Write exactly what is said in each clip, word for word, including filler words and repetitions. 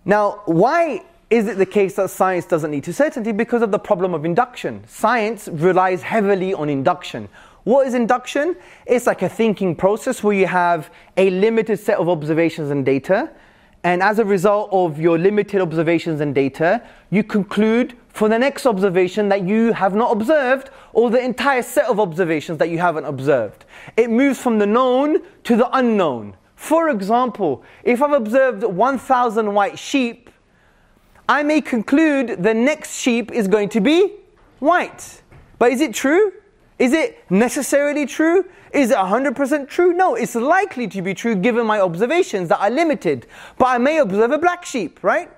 Now, why is it the case that science doesn't lead to certainty? Because of the problem of induction. Science relies heavily on induction. What is induction? It's like a thinking process where you have a limited set of observations and data, and as a result of your limited observations and data, you conclude for the next observation that you have not observed, or the entire set of observations that you haven't observed. It moves from the known to the unknown. For example, if I've observed one thousand white sheep, I may conclude the next sheep is going to be white. But is it true? Is it necessarily true? Is it one hundred percent true? No, it's likely to be true given my observations that are limited. But I may observe a black sheep, right?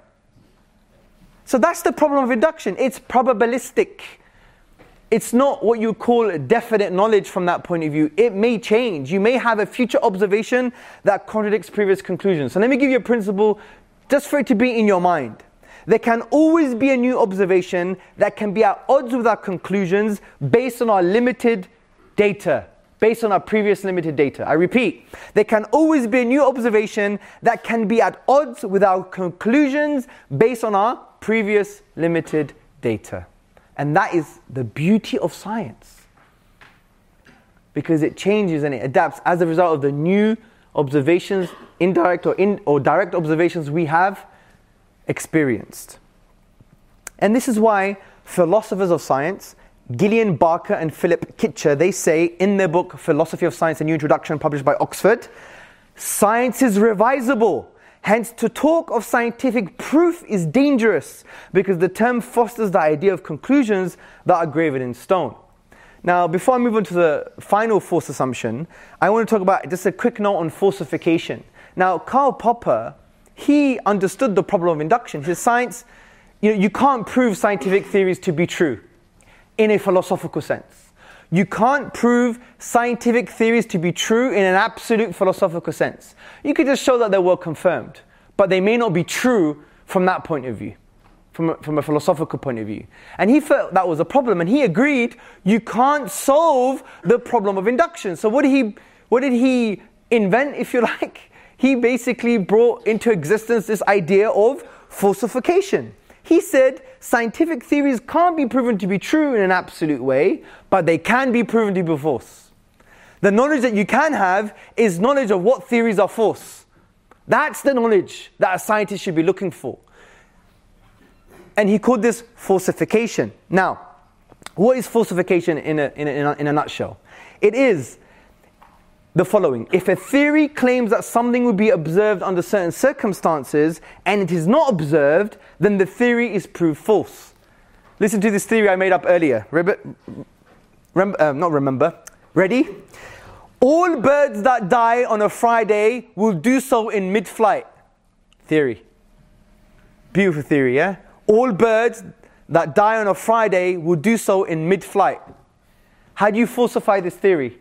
So that's the problem of induction. It's probabilistic. It's not what you call definite knowledge from that point of view. It may change. You may have a future observation that contradicts previous conclusions. So let me give you a principle just for it to be in your mind. There can always be a new observation that can be at odds with our conclusions based on our limited data, based on our previous limited data. I repeat, there can always be a new observation that can be at odds with our conclusions based on our previous limited data. And that is the beauty of science, because it changes and it adapts as a result of the new observations, indirect or, in, or direct observations we have experienced. And this is why philosophers of science, Gillian Barker and Philip Kitcher, they say in their book Philosophy of Science, a New Introduction, published by Oxford, science is revisable. Hence, to talk of scientific proof is dangerous because the term fosters the idea of conclusions that are graven in stone. Now, before I move on to the final false assumption, I want to talk about just a quick note on falsification. Now, Karl Popper, he understood the problem of induction. He said, science, you know, you can't prove scientific theories to be true in a philosophical sense. You can't prove scientific theories to be true in an absolute philosophical sense. You could just show that they were confirmed, but they may not be true from that point of view, from a, from a philosophical point of view. And he felt that was a problem, and he agreed you can't solve the problem of induction. So what did he, what did he invent, if you like? He basically brought into existence this idea of falsification. He said scientific theories can't be proven to be true in an absolute way, but they can be proven to be false. The knowledge that you can have is knowledge of what theories are false. That's the knowledge that a scientist should be looking for. And he called this falsification. Now, what is falsification in a, in a, in a, in a nutshell? It is the following. If a theory claims that something will be observed under certain circumstances and it is not observed, then the theory is proved false. Listen to this theory I made up earlier. Rem- rem- uh, not remember. Ready? All birds that die on a Friday will do so in mid-flight. Theory. Beautiful theory, yeah? All birds that die on a Friday will do so in mid-flight. How do you falsify this theory?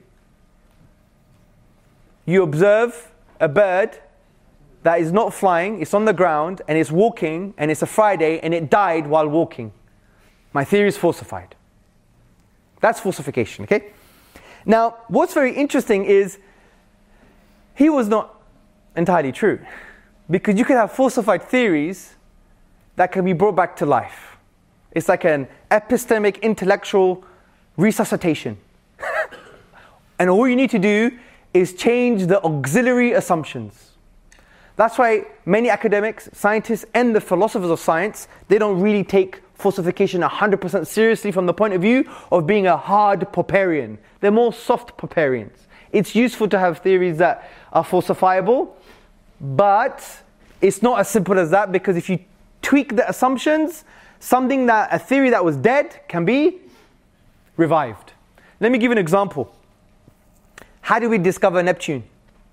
You observe a bird that is not flying, it's on the ground, and it's walking, and it's a Friday, and it died while walking. My theory is falsified. That's falsification, okay? Now, what's very interesting is he was not entirely true, because you could have falsified theories that can be brought back to life. It's like an epistemic intellectual resuscitation. And all you need to do is change the auxiliary assumptions. That's why many academics, scientists, and the philosophers of science, they don't really take falsification one hundred percent seriously from the point of view of being a hard Popperian. They're more soft Popperians. It's useful to have theories that are falsifiable, but it's not as simple as that, because if you tweak the assumptions, something that, a theory that was dead can be revived. Let me give you an example. How did we discover Neptune?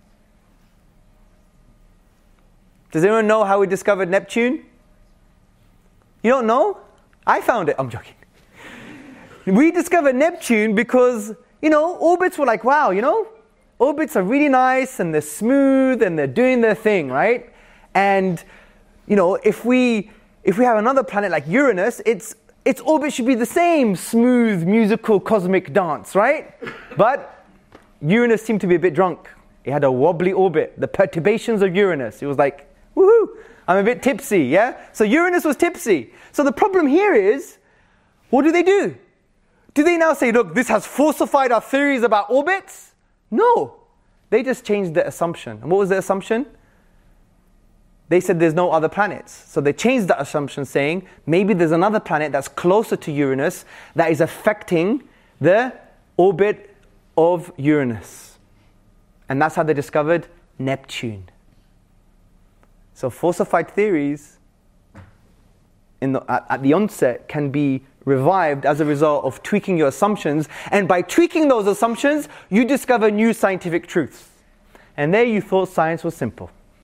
Does anyone know how we discovered Neptune? You don't know? I found it. I'm joking. We discovered Neptune because, you know, orbits were like, wow, you know, orbits are really nice and they're smooth and they're doing their thing, right? And, you know, if we if we have another planet like Uranus, its its orbit should be the same smooth, musical, cosmic dance, right? But Uranus seemed to be a bit drunk. It had a wobbly orbit. The perturbations of Uranus. It was like, woohoo, I'm a bit tipsy, yeah? So Uranus was tipsy. So the problem here is, what do they do? Do they now say, look, this has falsified our theories about orbits? No. They just changed the assumption. And what was the assumption? They said there's no other planets. So they changed that assumption saying, maybe there's another planet that's closer to Uranus that is affecting the orbit of Uranus. And that's how they discovered Neptune. So falsified theories in the, at, at the onset can be revived as a result of tweaking your assumptions. And by tweaking those assumptions, you discover new scientific truths. And there you thought science was simple.